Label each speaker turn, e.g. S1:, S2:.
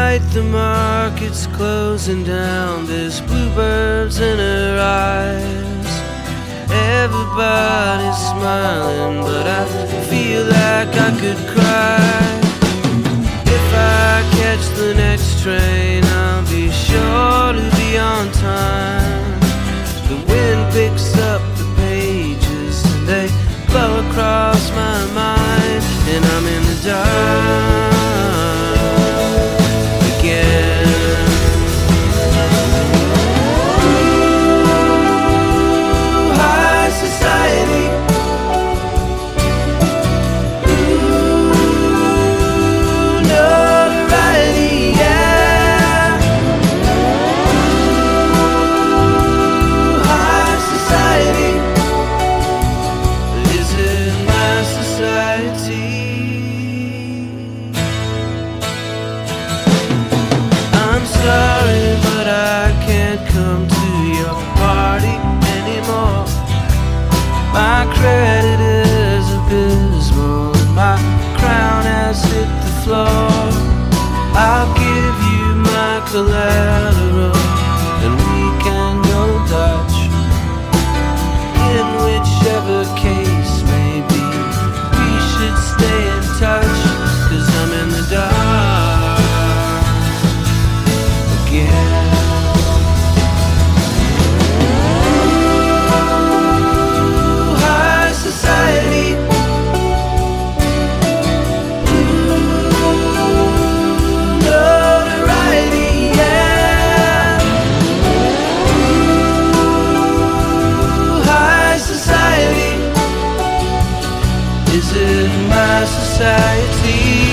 S1: night the market's closing down. There's bluebirds in her eyes. Everybody's smiling, but I feel like I could cry. If I catch the next train, I'll be sure to be on time. The wind picks up the pages and they blow across my mind, and I'm in the dark again. Ooh, high society. Ooh, notoriety, yeah. Ooh, high society. Is it my society? I'm sorry, but I can't come to your party anymore. My credit is abysmal, and my crown has hit the floor. I'll give you my collateral, and we can go Dutch. In whichever case may be, we should stay in touch, 'cause I'm in the dark again. Ooh, high society. Ooh, notoriety, yeah. Ooh, high society. Is it my society?